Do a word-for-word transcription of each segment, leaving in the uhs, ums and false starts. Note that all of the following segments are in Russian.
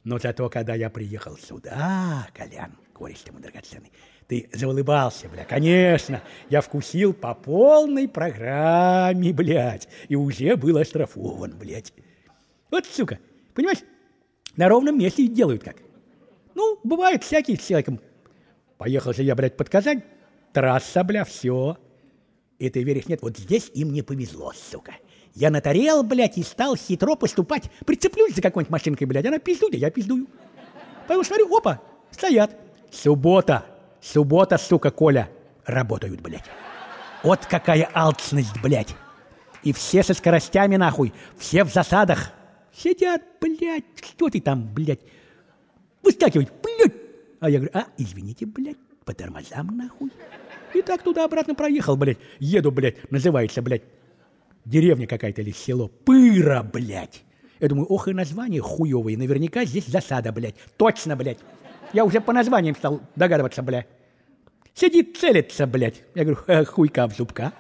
Но зато, когда я приехал сюда, Колян, кореш ты мой драгоценный, ты заулыбался, бля, конечно, я вкусил по полной программе, блядь, и уже был оштрафован, блядь. Вот, сука, понимаешь, на ровном месте делают как. Ну, бывает всякие с человеком. Поехал же я, блядь, под Казань, трасса, бля, все. И ты веришь, нет, вот здесь им не повезло, сука. Я натарел, блядь, и стал хитро поступать. Прицеплюсь за какой-нибудь машинкой, блядь, она пиздует, я пиздую. Поэтому смотрю, опа, стоят. Суббота, суббота, сука, Коля, работают, блядь. Вот какая алчность, блядь. И все со скоростями, нахуй, все в засадах. Сидят, блядь, что ты там, блядь, выскакивать, блядь. А я говорю, а, извините, блядь, по тормозам, нахуй. И так туда-обратно проехал, блядь. Еду, блядь, называется, блядь, деревня какая-то или село. Пыра, блядь. Я думаю, ох и название хуёвое. Наверняка здесь засада, блядь. Точно, блядь. Я уже по названиям стал догадываться, блядь. Сидит, целится, блядь. Я говорю, хуйка в зубка.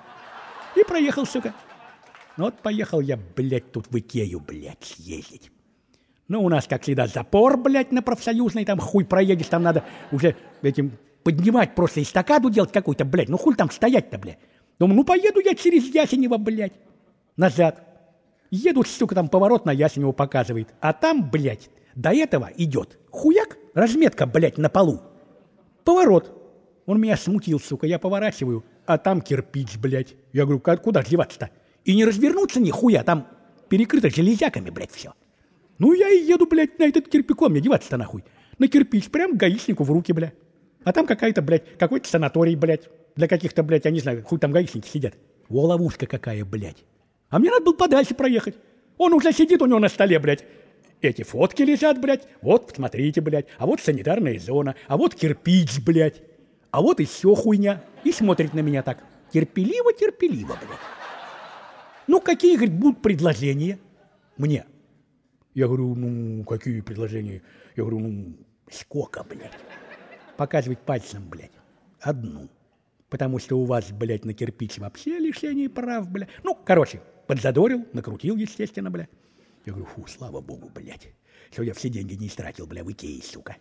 И проехал, сука. Ну вот поехал я, блядь, тут в Икею, блядь, съездить. Ну, у нас, как всегда, запор, блядь, на Профсоюзной. Там хуй проедешь, там надо уже этим поднимать просто эстакаду делать какую-то, блядь. Ну, хуй там стоять-то, блядь. Думаю, ну, поеду я через Ясенево, блядь, назад. Еду, сука, там поворот на Ясенево показывает. А там, блядь, до этого идет хуяк, разметка, блядь, на полу. Поворот. Он меня смутил, сука, я поворачиваю, а там кирпич, блядь. Я говорю, куда деваться-то? И не развернуться ни хуя, там перекрыто железяками, блядь, все. Ну, я и еду, блядь, на этот кирпиком, мне деваться-то нахуй. На кирпич, прям гаишнику в руки, блядь. А там какая-то, блядь, какой-то санаторий, блядь. Для каких-то, блядь, я не знаю, хуй там гаишники сидят. Во, ловушка какая, блядь. А мне надо было подальше проехать. Он уже сидит у него на столе, блядь. Эти фотки лежат, блядь. Вот, посмотрите, блядь. А вот санитарная зона. А вот кирпич, блядь. А вот и все хуйня. И смотрит на меня так. Терпеливо-терпеливо, блядь. Ну, какие, говорит, будут предложения мне? Я говорю, ну, какие предложения? Я говорю, ну, сколько, блядь? Показывать пальцем, блядь. Одну. Потому что у вас, блядь, на кирпич вообще лишение прав, блядь. Ну, короче, подзадорил, накрутил, естественно, блядь. Я говорю, фу, слава богу, блядь. Что я все деньги не истратил, блядь, в Икее, сука.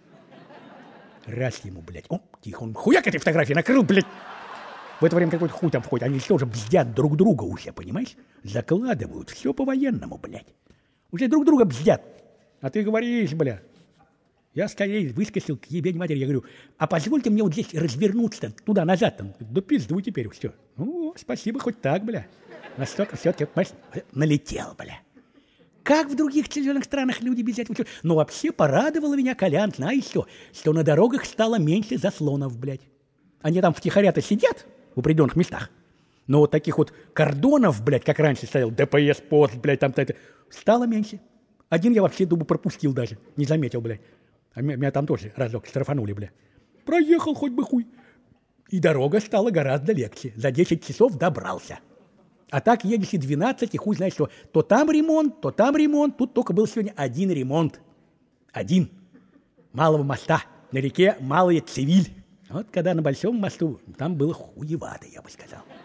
Раз ему, блядь. О, тихо, он хуяк этой фотографии накрыл, блядь. В это время какой-то хуй там входит. Они все уже бздят друг друга уже, понимаешь? Закладывают. Все по-военному, блядь. Уже друг друга бздят. А ты говоришь, блядь. Я скорее выскочил к ебень матери. Я говорю, а позвольте мне вот здесь развернуться туда-назад. Там. Да пиздуй теперь все. Ну, спасибо, хоть так, бля. Настолько все-таки, понимаешь, налетел, бля. Как в других цивилизованных странах люди без этого... Но вообще порадовало меня, Колян, знаешь что? Что на дорогах стало меньше заслонов, блядь. Они там втихаря-то сидят в определенных местах. Но вот таких вот кордонов, блядь, как раньше стоял, ДПС-пост, блядь, там-то это, стало меньше. Один я вообще, думаю, пропустил даже, не заметил, блядь. А меня, меня там тоже разок штрафанули, блядь. Проехал хоть бы хуй. И дорога стала гораздо легче. За десять часов добрался. А так едешь и двенадцать, и хуй знает что. То там ремонт, то там ремонт. Тут только был сегодня один ремонт. Один. Малого моста. На реке Малая Цивиль. Вот когда на Большом мосту, там было хуевато, я бы сказал.